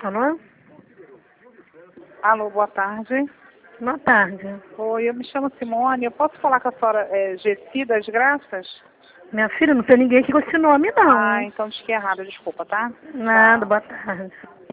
Alô? Alô, boa tarde. Boa tarde. Oi, eu me chamo Simone. Eu posso falar com a senhora Gessi das Graças? Minha filha, não tem ninguém aqui com esse nome, não. Ah, então diz que é errado, desculpa, tá? Nada, Tchau. boa tarde.